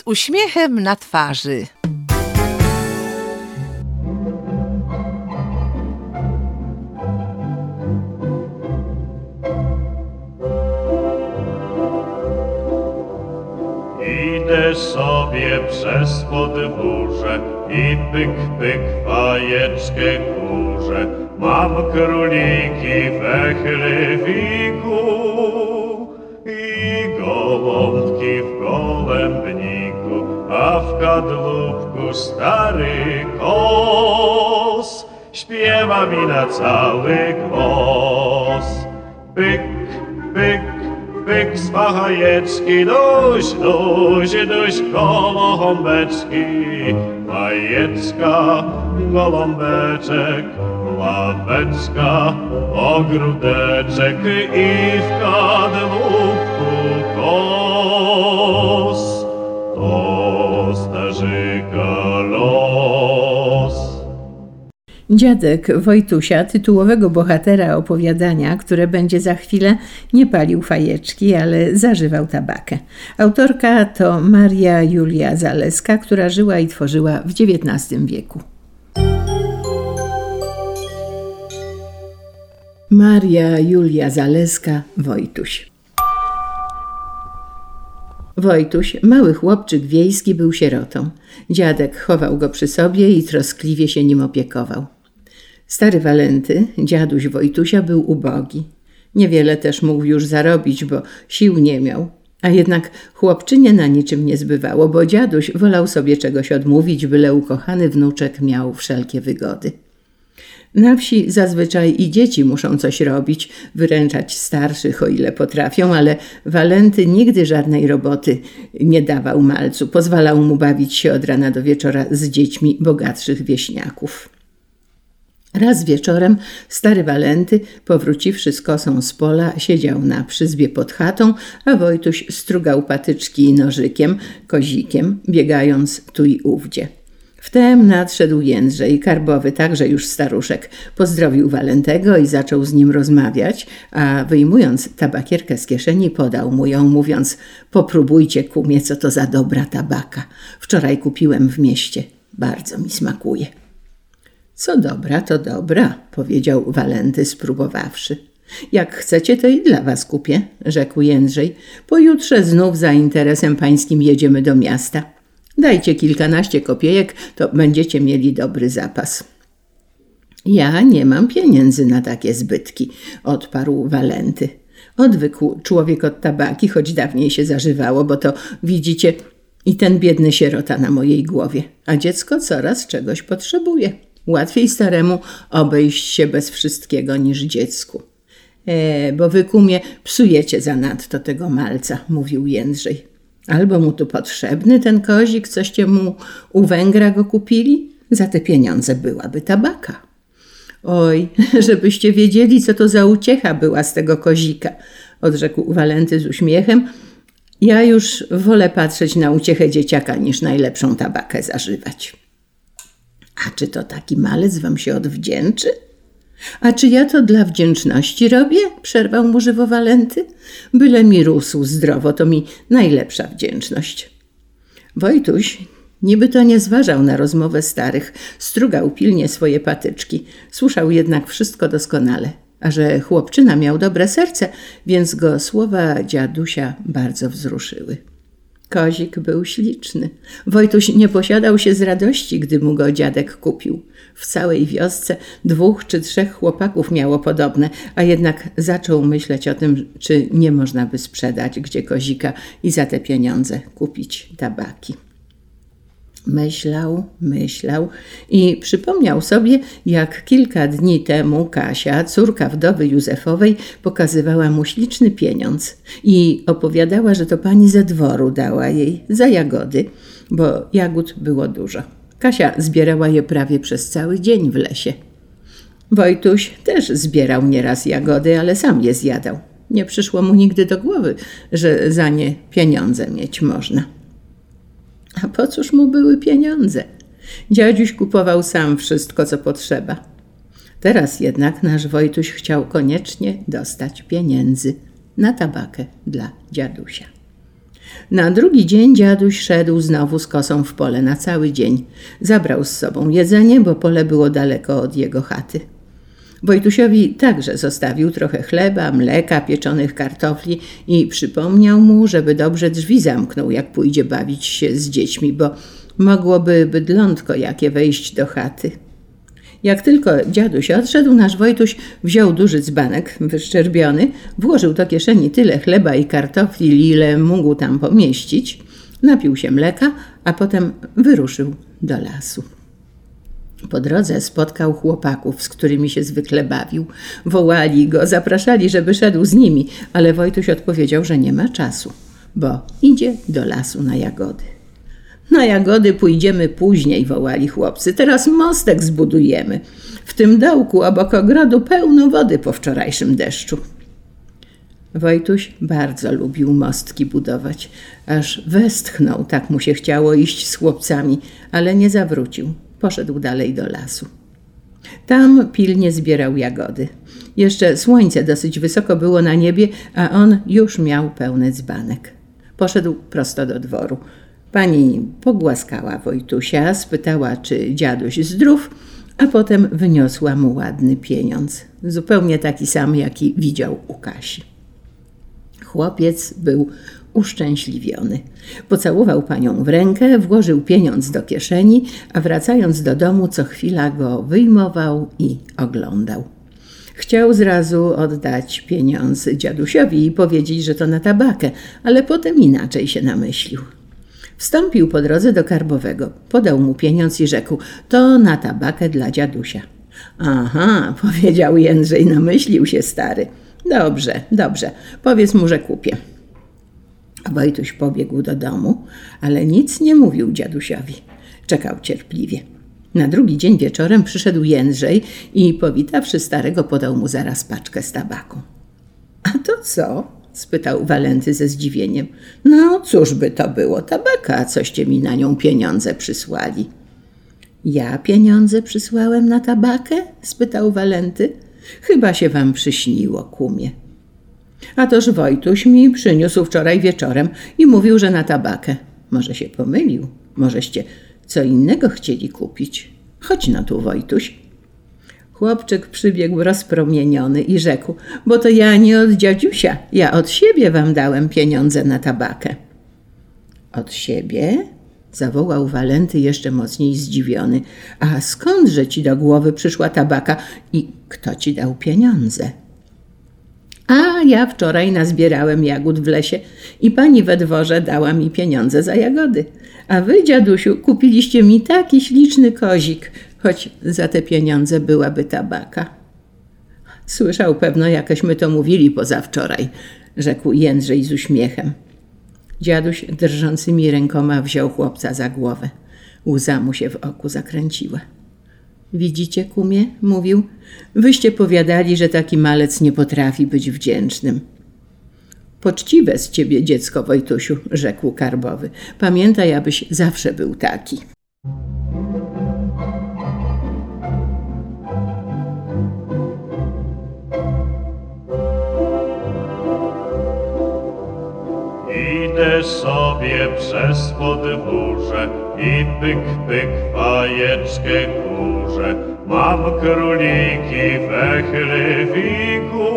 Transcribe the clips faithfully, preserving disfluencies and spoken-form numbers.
uśmiechem na twarzy. Idę sobie przez podwórze i pyk, pyk, fajeczkę kurzę. Mam króliki we chlewiku i gołąbki w gołębniku, a w kadłubku stary kos śpiewa mi na cały głos. Pyk, pyk, pyk z fajeczki, duś, duś, duś, gołąbeczki. Fajeczka, gołąbeczek, ławeczka, ogródeczek i w kadłubku kos. To starzyka los. Dziadek Wojtusia, tytułowego bohatera opowiadania, które będzie za chwilę, nie palił fajeczki, ale zażywał tabakę. Autorka to Maria Julia Zaleska, która żyła i tworzyła w dziewiętnastym wieku. Maria Julia Zaleska, Wojtuś. Wojtuś, mały chłopczyk wiejski, był sierotą. Dziadek chował go przy sobie i troskliwie się nim opiekował. Stary Walenty, dziaduś Wojtusia, był ubogi. Niewiele też mógł już zarobić, bo sił nie miał. A jednak chłopczynie na niczym nie zbywało, bo dziaduś wolał sobie czegoś odmówić, byle ukochany wnuczek miał wszelkie wygody. Na wsi zazwyczaj i dzieci muszą coś robić, wyręczać starszych, o ile potrafią, ale Walenty nigdy żadnej roboty nie dawał malcu. Pozwalał mu bawić się od rana do wieczora z dziećmi bogatszych wieśniaków. Raz wieczorem stary Walenty, powróciwszy z kosą z pola, siedział na przyzbie pod chatą, a Wojtuś strugał patyczki nożykiem, kozikiem, biegając tu i ówdzie. Wtem nadszedł Jędrzej, karbowy, także już staruszek. Pozdrowił Walentego i zaczął z nim rozmawiać, a wyjmując tabakierkę z kieszeni, podał mu ją, mówiąc: popróbujcie, kumie, co to za dobra tabaka. Wczoraj kupiłem w mieście, bardzo mi smakuje. Co dobra, to dobra, powiedział Walenty, spróbowawszy. Jak chcecie, to i dla was kupię, rzekł Jędrzej. Pojutrze znów za interesem pańskim jedziemy do miasta. Dajcie kilkanaście kopiejek, to będziecie mieli dobry zapas. Ja nie mam pieniędzy na takie zbytki, odparł Walenty. Odwykł człowiek od tabaki, choć dawniej się zażywało, bo to, widzicie, i ten biedny sierota na mojej głowie, a dziecko coraz czegoś potrzebuje. Łatwiej staremu obejść się bez wszystkiego niż dziecku. E, bo wy, kumie, psujecie zanadto tego malca, mówił Jędrzej. Albo mu tu potrzebny ten kozik, coście mu u Węgra go kupili? Za te pieniądze byłaby tabaka. Oj, żebyście wiedzieli, co to za uciecha była z tego kozika, odrzekł Walenty z uśmiechem. Ja już wolę patrzeć na uciechę dzieciaka, niż najlepszą tabakę zażywać. A czy to taki malec wam się odwdzięczy? A czy ja to dla wdzięczności robię? Przerwał mu żywo Walenty. Byle mi rósł zdrowo, to mi najlepsza wdzięczność. Wojtuś niby to nie zważał na rozmowę starych, strugał pilnie swoje patyczki, słyszał jednak wszystko doskonale, a że chłopczyna miał dobre serce, więc go słowa dziadusia bardzo wzruszyły. Kozik był śliczny. Wojtuś nie posiadał się z radości, gdy mu go dziadek kupił. W całej wiosce dwóch czy trzech chłopaków miało podobne, a jednak zaczął myśleć o tym, czy nie można by sprzedać gdzie kozika i za te pieniądze kupić tabaki. Myślał, myślał i przypomniał sobie, jak kilka dni temu Kasia, córka wdowy Józefowej, pokazywała mu śliczny pieniądz i opowiadała, że to pani ze dworu dała jej za jagody, bo jagód było dużo. Kasia zbierała je prawie przez cały dzień w lesie. Wojtuś też zbierał nieraz jagody, ale sam je zjadał. Nie przyszło mu nigdy do głowy, że za nie pieniądze mieć można. A po cóż mu były pieniądze? Dziaduś kupował sam wszystko, co potrzeba. Teraz jednak nasz Wojtuś chciał koniecznie dostać pieniędzy na tabakę dla dziadusia. Na drugi dzień dziaduś szedł znowu z kosą w pole na cały dzień. Zabrał z sobą jedzenie, bo pole było daleko od jego chaty. Wojtusiowi także zostawił trochę chleba, mleka, pieczonych kartofli i przypomniał mu, żeby dobrze drzwi zamknął, jak pójdzie bawić się z dziećmi, bo mogłoby bydlątko jakie wejść do chaty. Jak tylko dziaduś odszedł, nasz Wojtuś wziął duży dzbanek wyszczerbiony, włożył do kieszeni tyle chleba i kartofli, ile mógł tam pomieścić, napił się mleka, a potem wyruszył do lasu. Po drodze spotkał chłopaków, z którymi się zwykle bawił. Wołali go, zapraszali, żeby szedł z nimi, ale Wojtuś odpowiedział, że nie ma czasu, bo idzie do lasu na jagody. Na jagody pójdziemy później, wołali chłopcy. Teraz mostek zbudujemy. W tym dołku obok ogrodu pełno wody po wczorajszym deszczu. Wojtuś bardzo lubił mostki budować. Aż westchnął, tak mu się chciało iść z chłopcami, ale nie zawrócił. Poszedł dalej do lasu. Tam pilnie zbierał jagody. Jeszcze słońce dosyć wysoko było na niebie, a on już miał pełny dzbanek. Poszedł prosto do dworu. Pani pogłaskała Wojtusia, spytała, czy dziaduś zdrów, a potem wyniosła mu ładny pieniądz. Zupełnie taki sam, jaki widział u Kasi. Chłopiec był uszczęśliwiony. Pocałował panią w rękę, włożył pieniądz do kieszeni, a wracając do domu co chwila go wyjmował i oglądał. Chciał zrazu oddać pieniądz dziadusiowi i powiedzieć, że to na tabakę, ale potem inaczej się namyślił. Wstąpił po drodze do karbowego, podał mu pieniądz i rzekł, to na tabakę dla dziadusia. Aha, powiedział Jędrzej, namyślił się stary. Dobrze, dobrze, powiedz mu, że kupię. Wojtuś pobiegł do domu, ale nic nie mówił dziadusiowi. Czekał cierpliwie. Na drugi dzień wieczorem przyszedł Jędrzej i powitawszy starego, podał mu zaraz paczkę z tabaku. A to co? Spytał Walenty ze zdziwieniem. No cóż by to było, tabaka, coście mi na nią pieniądze przysłali. Ja pieniądze przysłałem na tabakę? Spytał Walenty. Chyba się wam przyśniło, kumie. A toż Wojtuś mi przyniósł wczoraj wieczorem i mówił, że na tabakę. Może się pomylił, możeście co innego chcieli kupić. Chodź no tu, Wojtuś. Chłopczyk przybiegł rozpromieniony i rzekł, bo to ja nie od dziadziusia, ja od siebie wam dałem pieniądze na tabakę. Od siebie? Zawołał Walenty jeszcze mocniej zdziwiony. A skądże ci do głowy przyszła tabaka i kto ci dał pieniądze? A ja wczoraj nazbierałem jagód w lesie i pani we dworze dała mi pieniądze za jagody. A wy, dziadusiu, kupiliście mi taki śliczny kozik, choć za te pieniądze byłaby tabaka. Słyszał pewno, jakeśmy to mówili pozawczoraj, rzekł Jędrzej z uśmiechem. Dziaduś drżącymi rękoma wziął chłopca za głowę. Łza mu się w oku zakręciła. Widzicie, kumie, mówił, wyście powiadali, że taki malec nie potrafi być wdzięcznym. Poczciwe z ciebie dziecko, Wojtusiu, rzekł karbowy. Pamiętaj, abyś zawsze był taki. Idę sobie przez podwórze i pyk, pyk, fajeczkę kurzę. Mam króliki we chlewiku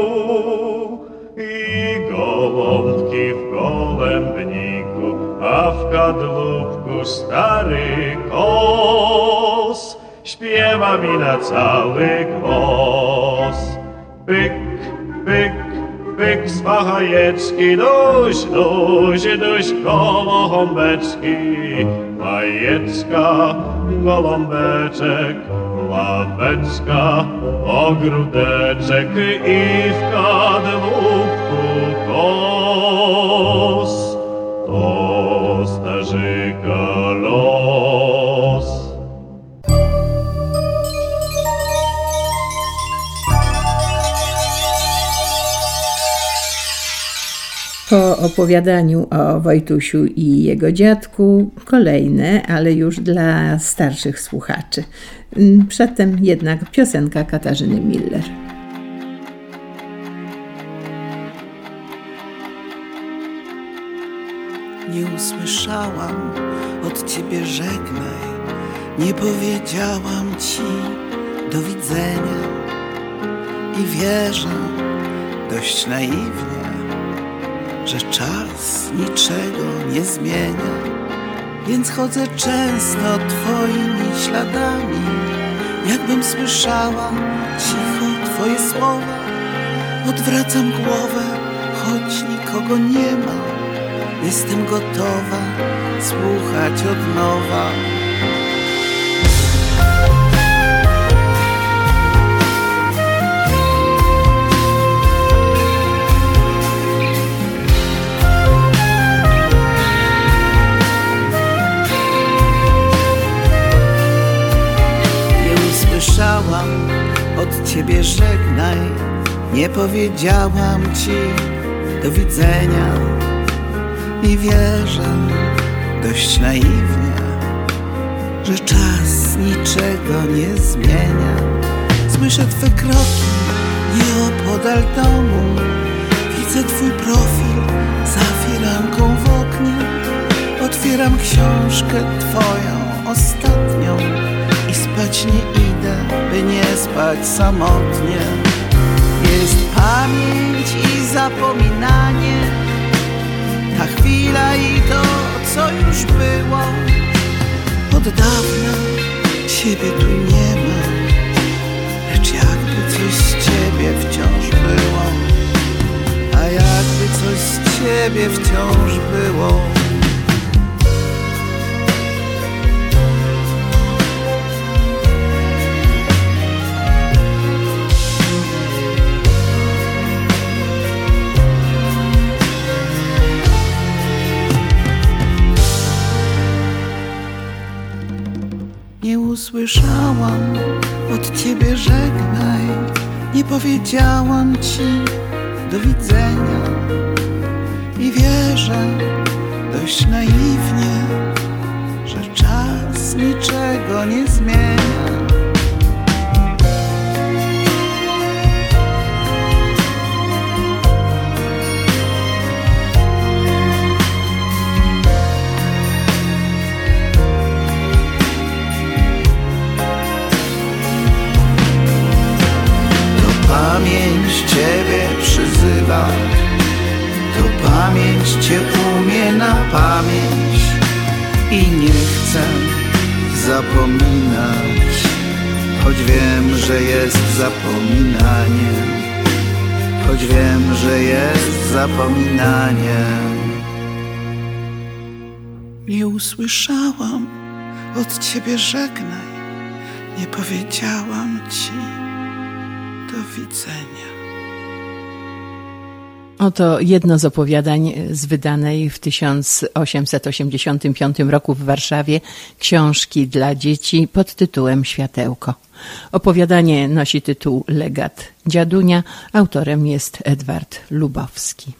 i gołąbki w gołębniku, a w kadłubku stary kos śpiewa mi na cały głos. Pyk, pyk, pyk z fajeczki, duś, duś, duś, gołąbeczki, fajeczka, gołąbeczek, ławeczka, ogródeczek i w kadłubku kos. To starzyka los. Po opowiadaniu o Wojtusiu i jego dziadku kolejne, ale już dla starszych słuchaczy. Przedtem jednak piosenka Katarzyny Miller. Nie usłyszałam od ciebie żegnaj, nie powiedziałam ci do widzenia i wierzę dość naiwnie, że czas niczego nie zmienia, więc chodzę często twoimi śladami, jakbym słyszała cicho twoje słowa. Odwracam głowę, choć nikogo nie ma, jestem gotowa słuchać od nowa. Słyszałam od ciebie żegnaj, nie powiedziałam ci do widzenia i wierzę dość naiwnie, że czas niczego nie zmienia. Słyszę twe kroki nieopodal domu, widzę twój profil za firanką w oknie. Otwieram książkę twoją ostatnią i spać nie idę, by nie spać samotnie. Jest pamięć i zapominanie, ta chwila i to, co już było. Od dawna ciebie tu nie ma, lecz jakby coś z ciebie wciąż było. A jakby coś z ciebie wciąż było. Nie usłyszałam od ciebie żegnaj, nie powiedziałam ci do widzenia i wierzę dość naiwnie, że czas niczego nie zmienia. Pamięć ciebie przyzywa, to pamięć cię umie na pamięć i nie chcę zapominać, choć wiem, że jest zapominaniem, choć wiem, że jest zapominaniem. Nie usłyszałam od ciebie żegnaj, nie powiedziałam ci do widzenia. Oto jedno z opowiadań z wydanej w tysiąc osiemset osiemdziesiątym piątym roku w Warszawie książki dla dzieci pod tytułem Światełko. Opowiadanie nosi tytuł Legat Dziadunia. Autorem jest Edward Lubowski.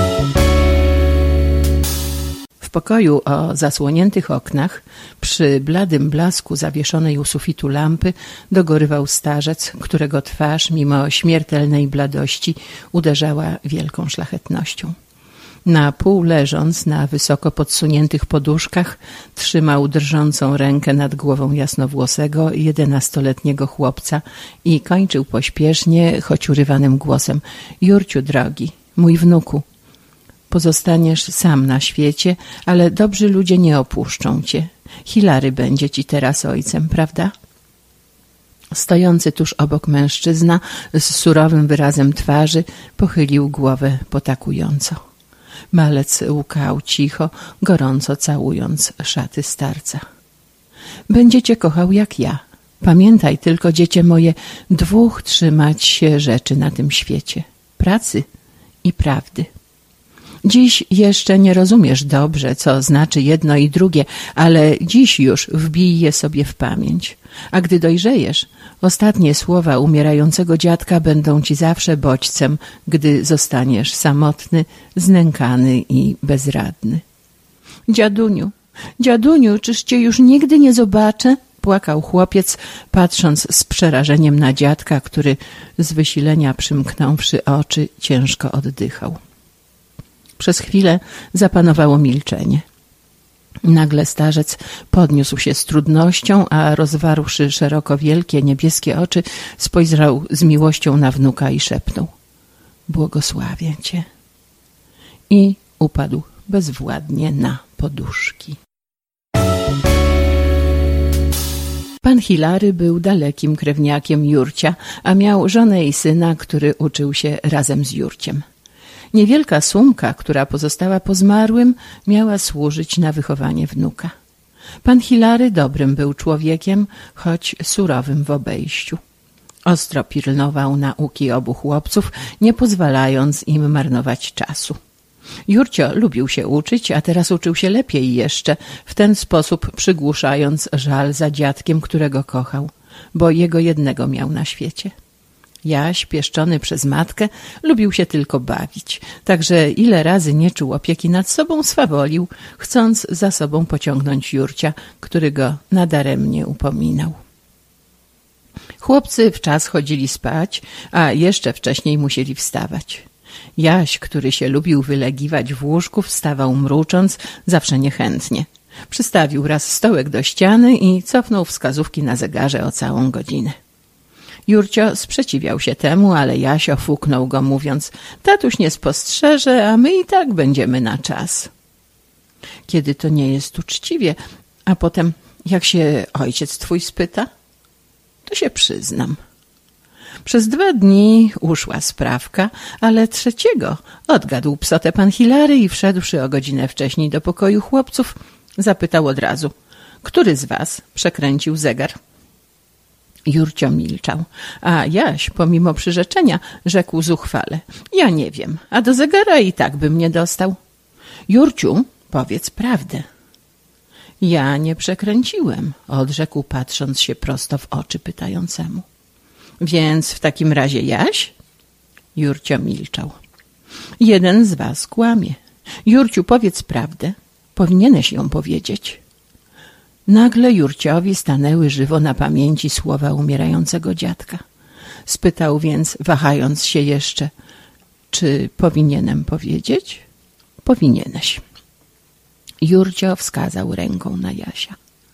W pokoju o zasłoniętych oknach, przy bladym blasku zawieszonej u sufitu lampy, dogorywał starzec, którego twarz, mimo śmiertelnej bladości, uderzała wielką szlachetnością. Na pół leżąc na wysoko podsuniętych poduszkach, trzymał drżącą rękę nad głową jasnowłosego, jedenastoletniego chłopca i kończył pośpiesznie, choć urywanym głosem: Jurciu drogi, mój wnuku, pozostaniesz sam na świecie, ale dobrzy ludzie nie opuszczą cię. Hilary będzie ci teraz ojcem, prawda? Stojący tuż obok mężczyzna z surowym wyrazem twarzy pochylił głowę potakująco. Malec łkał cicho, gorąco całując szaty starca. Będzie cię kochał jak ja. Pamiętaj tylko, dziecię moje, dwóch trzymać się rzeczy na tym świecie: pracy i prawdy. Dziś jeszcze nie rozumiesz dobrze, co znaczy jedno i drugie, ale dziś już wbij je sobie w pamięć. A gdy dojrzejesz, ostatnie słowa umierającego dziadka będą ci zawsze bodźcem, gdy zostaniesz samotny, znękany i bezradny. Dziaduniu, dziaduniu, czyż cię już nigdy nie zobaczę? Płakał chłopiec, patrząc z przerażeniem na dziadka, który z wysilenia przymknąwszy oczy ciężko oddychał. Przez chwilę zapanowało milczenie. Nagle starzec podniósł się z trudnością, a rozwarłszy szeroko wielkie niebieskie oczy, spojrzał z miłością na wnuka i szepnął: błogosławię cię. I upadł bezwładnie na poduszki. Pan Hilary był dalekim krewniakiem Jurcia, a miał żonę i syna, który uczył się razem z Jurciem. Niewielka sumka, która pozostała po zmarłym, miała służyć na wychowanie wnuka. Pan Hilary dobrym był człowiekiem, choć surowym w obejściu. Ostro pilnował nauki obu chłopców, nie pozwalając im marnować czasu. Jurcio lubił się uczyć, a teraz uczył się lepiej jeszcze, w ten sposób przygłuszając żal za dziadkiem, którego kochał, bo jego jednego miał na świecie. Jaś, pieszczony przez matkę, lubił się tylko bawić, także ile razy nie czuł opieki nad sobą, swawolił, chcąc za sobą pociągnąć Jurcia, który go nadaremnie upominał. Chłopcy wczas chodzili spać, a jeszcze wcześniej musieli wstawać. Jaś, który się lubił wylegiwać w łóżku, wstawał mrucząc, zawsze niechętnie. Przystawił raz stołek do ściany i cofnął wskazówki na zegarze o całą godzinę. Jurcio sprzeciwiał się temu, ale Jasio fuknął go, mówiąc: tatuś nie spostrzeże, a my i tak będziemy na czas. Kiedy to nie jest uczciwie, a potem jak się ojciec twój spyta, to się przyznam. Przez dwa dni uszła sprawka, ale trzeciego odgadł psotę pan Hilary i wszedłszy o godzinę wcześniej do pokoju chłopców, zapytał od razu: który z was przekręcił zegar? Jurcio milczał, a Jaś, pomimo przyrzeczenia, rzekł zuchwale: ja nie wiem, a do zegara i tak bym nie dostał. Jurciu, powiedz prawdę. Ja nie przekręciłem, odrzekł, patrząc się prosto w oczy pytającemu. Więc w takim razie Jaś? Jurcio milczał. Jeden z was kłamie. Jurciu, powiedz prawdę. Powinieneś ją powiedzieć. Nagle Jurciowi stanęły żywo na pamięci słowa umierającego dziadka. Spytał więc, wahając się jeszcze: czy powinienem powiedzieć? Powinieneś. Jurcio wskazał ręką na Jasia.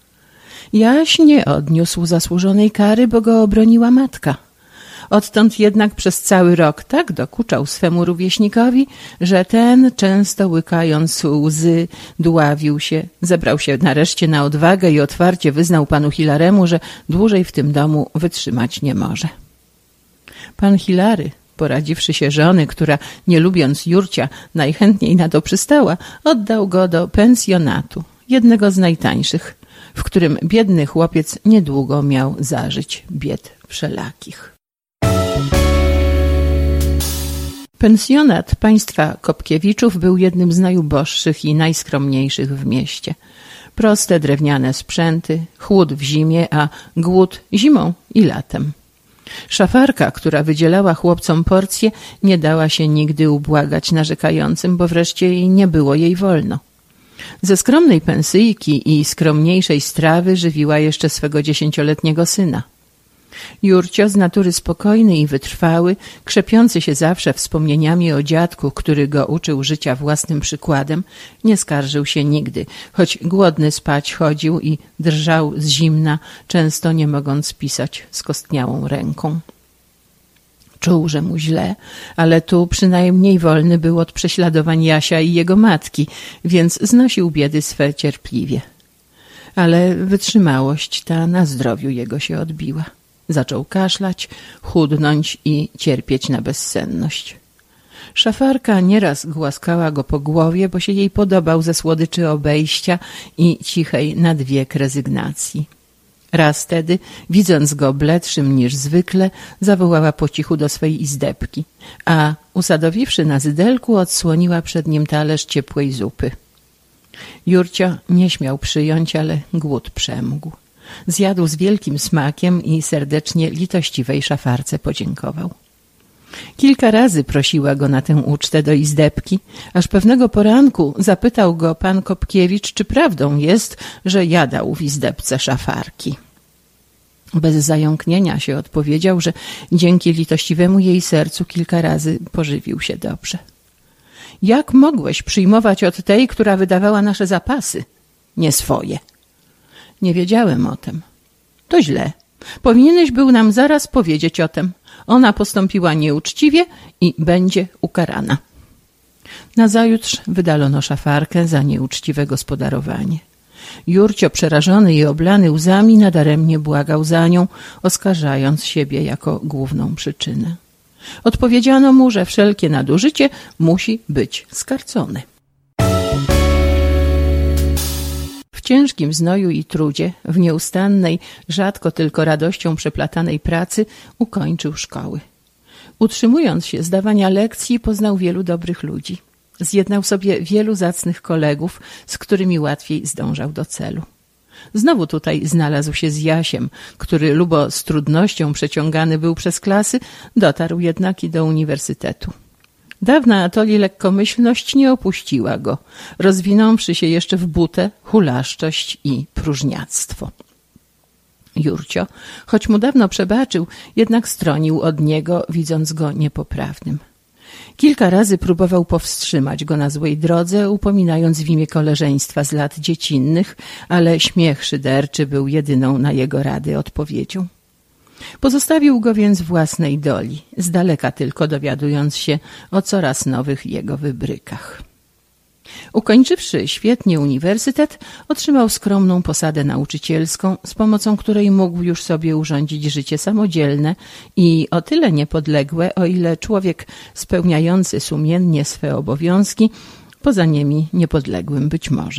Jaś nie odniósł zasłużonej kary, bo go obroniła matka. Odtąd jednak przez cały rok tak dokuczał swemu rówieśnikowi, że ten, często łykając łzy, dławił się, zebrał się nareszcie na odwagę i otwarcie wyznał panu Hilaremu, że dłużej w tym domu wytrzymać nie może. Pan Hilary, poradziwszy się żony, która, nie lubiąc Jurcia, najchętniej na to przystała, oddał go do pensjonatu, jednego z najtańszych, w którym biedny chłopiec niedługo miał zażyć bied wszelakich. Pensjonat państwa Kopkiewiczów był jednym z najuboższych i najskromniejszych w mieście. Proste drewniane sprzęty, chłód w zimie, a głód zimą i latem. Szafarka, która wydzielała chłopcom porcje, nie dała się nigdy ubłagać narzekającym, bo wreszcie nie było jej wolno. Ze skromnej pensyjki i skromniejszej strawy żywiła jeszcze swego dziesięcioletniego syna. Jurcio, z natury spokojny i wytrwały, krzepiący się zawsze wspomnieniami o dziadku, który go uczył życia własnym przykładem, nie skarżył się nigdy, choć głodny spać chodził i drżał z zimna, często nie mogąc pisać skostniałą ręką. Czuł, że mu źle, ale tu przynajmniej wolny był od prześladowań Jasia i jego matki, więc znosił biedy swe cierpliwie. Ale wytrzymałość ta na zdrowiu jego się odbiła. Zaczął kaszlać, chudnąć i cierpieć na bezsenność. Szafarka nieraz głaskała go po głowie, bo się jej podobał ze słodyczy obejścia i cichej nadwiek rezygnacji. Raz tedy, widząc go bledszym niż zwykle, zawołała po cichu do swej izdebki, a usadowiwszy na zydelku, odsłoniła przed nim talerz ciepłej zupy. Jurcio nie śmiał przyjąć, ale głód przemógł. Zjadł z wielkim smakiem i serdecznie litościwej szafarce podziękował. Kilka razy prosiła go na tę ucztę do izdebki, aż pewnego poranku zapytał go pan Kopkiewicz, czy prawdą jest, że jadał w izdebce szafarki. Bez zająknienia się odpowiedział, że dzięki litościwemu jej sercu kilka razy pożywił się dobrze. Jak mogłeś przyjmować od tej, która wydawała nasze zapasy? Nie swoje. Nie wiedziałem o tym. To źle. Powinieneś był nam zaraz powiedzieć o tym. Ona postąpiła nieuczciwie i będzie ukarana. Nazajutrz wydalono szafarkę za nieuczciwe gospodarowanie. Jurcio, przerażony i oblany łzami, nadaremnie błagał za nią, oskarżając siebie jako główną przyczynę. Odpowiedziano mu, że wszelkie nadużycie musi być skarcone. W ciężkim znoju i trudzie, w nieustannej, rzadko tylko radością przeplatanej pracy ukończył szkoły. Utrzymując się z dawania lekcji, poznał wielu dobrych ludzi. Zjednał sobie wielu zacnych kolegów, z którymi łatwiej zdążał do celu. Znowu tutaj znalazł się z Jasiem, który lubo z trudnością przeciągany był przez klasy, dotarł jednak i do uniwersytetu. Dawna Atoli lekkomyślność nie opuściła go, rozwinąwszy się jeszcze w butę, hulaszczość i próżniactwo. Jurcio, choć mu dawno przebaczył, jednak stronił od niego, widząc go niepoprawnym. Kilka razy próbował powstrzymać go na złej drodze, upominając w imię koleżeństwa z lat dziecinnych, ale śmiech szyderczy był jedyną na jego rady odpowiedzią. Pozostawił go więc własnej doli, z daleka tylko dowiadując się o coraz nowych jego wybrykach. Ukończywszy świetnie uniwersytet, otrzymał skromną posadę nauczycielską, z pomocą której mógł już sobie urządzić życie samodzielne i o tyle niepodległe, o ile człowiek spełniający sumiennie swe obowiązki, poza nimi niepodległym być może.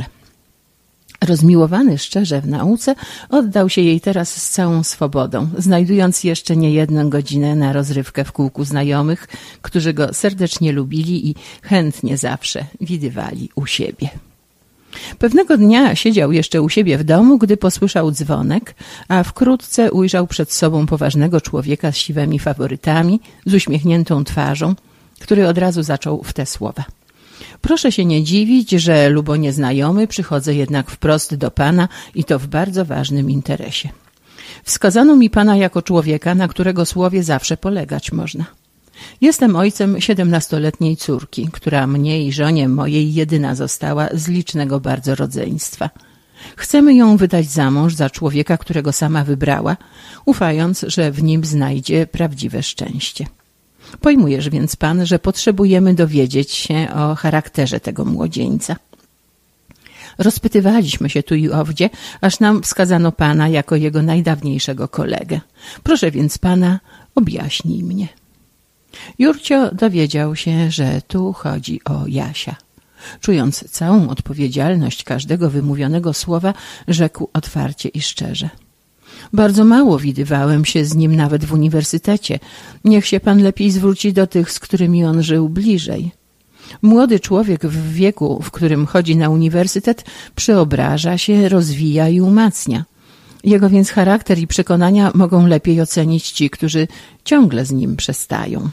Rozmiłowany szczerze w nauce, oddał się jej teraz z całą swobodą, znajdując jeszcze niejedną godzinę na rozrywkę w kółku znajomych, którzy go serdecznie lubili i chętnie zawsze widywali u siebie. Pewnego dnia siedział jeszcze u siebie w domu, gdy posłyszał dzwonek, a wkrótce ujrzał przed sobą poważnego człowieka z siwymi faworytami, z uśmiechniętą twarzą, który od razu zaczął w te słowa. Proszę się nie dziwić, że lubo nieznajomy przychodzę jednak wprost do pana i to w bardzo ważnym interesie. Wskazano mi pana jako człowieka, na którego słowie zawsze polegać można. Jestem ojcem siedemnastoletniej córki, która mnie i żonie mojej jedyna została z licznego bardzo rodzeństwa. Chcemy ją wydać za mąż za człowieka, którego sama wybrała, ufając, że w nim znajdzie prawdziwe szczęście. Pojmujesz więc pan, że potrzebujemy dowiedzieć się o charakterze tego młodzieńca. Rozpytywaliśmy się tu i owdzie, aż nam wskazano pana jako jego najdawniejszego kolegę. Proszę więc pana, objaśnij mnie. Jurcio dowiedział się, że tu chodzi o Jasia. Czując całą odpowiedzialność każdego wymówionego słowa, rzekł otwarcie i szczerze. Bardzo mało widywałem się z nim nawet w uniwersytecie. Niech się pan lepiej zwróci do tych, z którymi on żył bliżej. Młody człowiek w wieku, w którym chodzi na uniwersytet, przeobraża się, rozwija i umacnia. Jego więc charakter i przekonania mogą lepiej ocenić ci, którzy ciągle z nim przestają.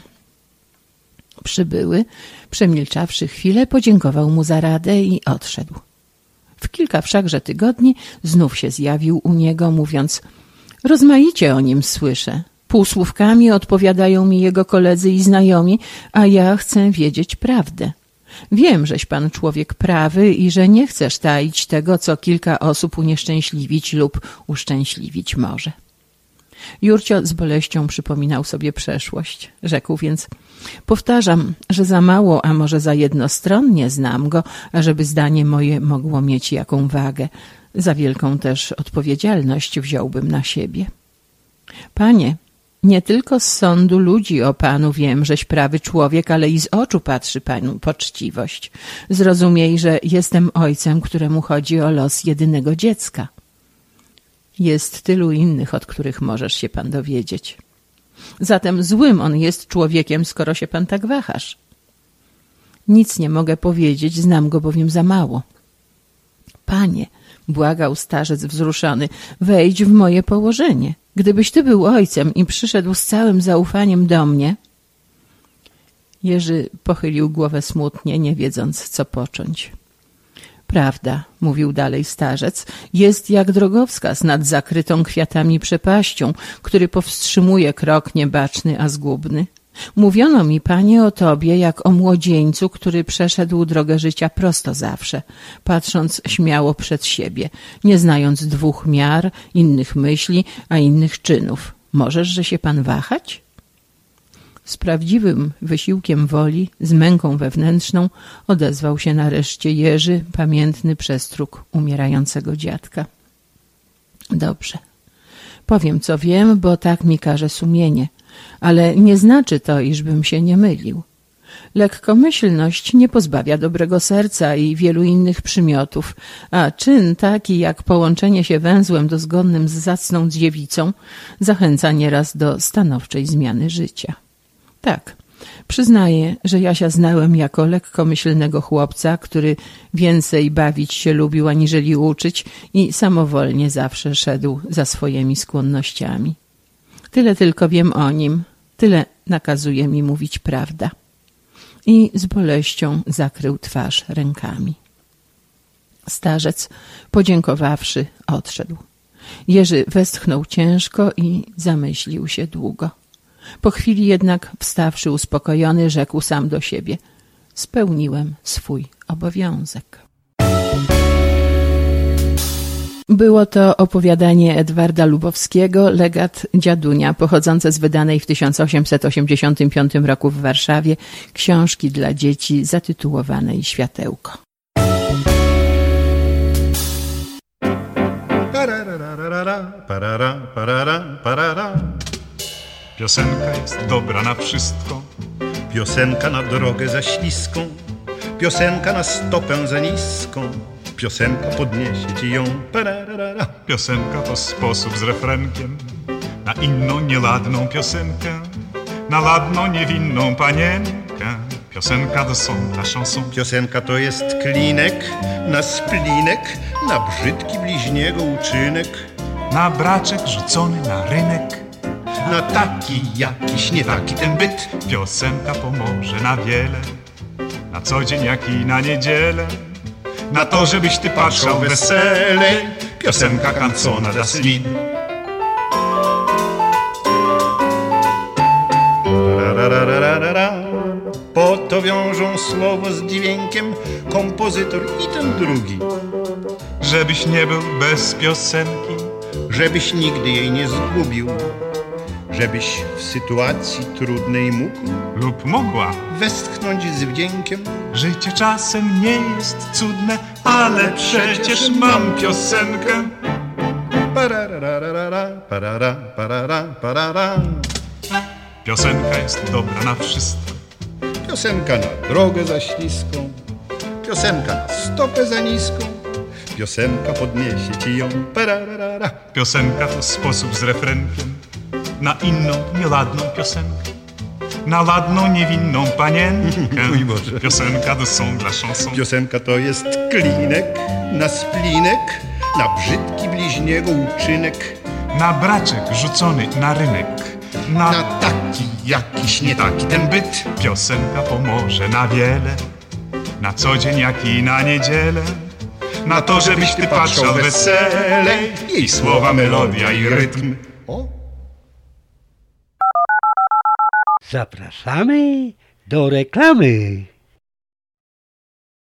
Przybyły, przemilczawszy chwilę, podziękował mu za radę i odszedł. W kilka wszakże tygodni znów się zjawił u niego, mówiąc: rozmaicie o nim słyszę. Półsłówkami odpowiadają mi jego koledzy i znajomi, a ja chcę wiedzieć prawdę. Wiem, żeś pan człowiek prawy i że nie chcesz taić tego, co kilka osób unieszczęśliwić lub uszczęśliwić może. Jurcio z boleścią przypominał sobie przeszłość. Rzekł więc: powtarzam, że za mało, a może za jednostronnie znam go, ażeby zdanie moje mogło mieć jaką wagę. Za wielką też odpowiedzialność wziąłbym na siebie. Panie, nie tylko z sądu ludzi o panu wiem, żeś prawy człowiek, ale i z oczu patrzy panu poczciwość. Zrozumiej, że jestem ojcem, któremu chodzi o los jedynego dziecka. Jest tylu innych, od których możesz się pan dowiedzieć. Zatem złym on jest człowiekiem, skoro się pan tak wahasz. Nic nie mogę powiedzieć, znam go bowiem za mało. Panie, błagał starzec wzruszony, wejdź w moje położenie. Gdybyś ty był ojcem i przyszedł z całym zaufaniem do mnie... Jerzy pochylił głowę smutnie, nie wiedząc, co począć. Prawda, mówił dalej starzec, jest jak drogowskaz nad zakrytą kwiatami przepaścią, który powstrzymuje krok niebaczny, a zgubny. Mówiono mi, panie, o tobie jak o młodzieńcu, który przeszedł drogę życia prosto zawsze, patrząc śmiało przed siebie, nie znając dwóch miar, innych myśli, a innych czynów. Możesz, że się pan wahać? Z prawdziwym wysiłkiem woli, z męką wewnętrzną odezwał się nareszcie Jerzy, pamiętny przestróg umierającego dziadka. Dobrze. Powiem, co wiem, bo tak mi każe sumienie, ale nie znaczy to, iżbym się nie mylił. Lekkomyślność nie pozbawia dobrego serca i wielu innych przymiotów, a czyn taki jak połączenie się węzłem dozgonnym z zacną dziewicą zachęca nieraz do stanowczej zmiany życia. Tak, przyznaję, że Jasia znałem jako lekkomyślnego chłopca, który więcej bawić się lubił aniżeli uczyć i samowolnie zawsze szedł za swoimi skłonnościami. Tyle tylko wiem o nim, tyle nakazuje mi mówić prawda. I z boleścią zakrył twarz rękami. Starzec, podziękowawszy, odszedł. Jerzy westchnął ciężko i zamyślił się długo. Po chwili jednak, wstawszy uspokojony, rzekł sam do siebie: spełniłem swój obowiązek. Było to opowiadanie Edwarda Lubowskiego, Legat dziadunia, pochodzące z wydanej w tysiąc osiemset osiemdziesiątym piątym roku w Warszawie książki dla dzieci zatytułowanej Światełko. Parara, parara, parara, parara. Piosenka jest dobra na wszystko. Piosenka na drogę za śliską. Piosenka na stopę za niską. Piosenka podniesie ci ją. Pararara. Piosenka to sposób z refrenkiem na inną nieladną piosenkę, na ladną niewinną panienkę. Piosenka to są dla chanson. Piosenka to jest klinek na splinek, na brzydki bliźniego uczynek, na braczek rzucony na rynek, na taki jakiś nie taki ten byt. Piosenka pomoże na wiele, na co dzień jak i na niedzielę, na to, żebyś ty patrzał weselej. Piosenka canzona das Lied. Po to wiążą słowo z dźwiękiem kompozytor i ten drugi, żebyś nie był bez piosenki, żebyś nigdy jej nie zgubił, żebyś w sytuacji trudnej mógł lub mogła westchnąć z wdziękiem. Życie czasem nie jest cudne, ale przecież mam piosenkę. Pararara, parara, parara, parara. Piosenka jest dobra na wszystko. Piosenka na drogę za śliską. Piosenka na stopę za niską. Piosenka podniesie ci ją. Pararara. Piosenka to sposób z refrenkiem na inną, nieladną piosenkę, na ładną, niewinną panienkę. Piosenka to są dla chanson. Piosenka to jest klinek na splinek, na brzydki bliźniego uczynek, na braczek rzucony na rynek, na, na taki jakiś nie taki ten byt. Piosenka pomoże na wiele, na co dzień jak i na niedzielę, na to, żebyś ty patrzał weselej. Jej słowa, melodia i rytm. O! Zapraszamy do reklamy.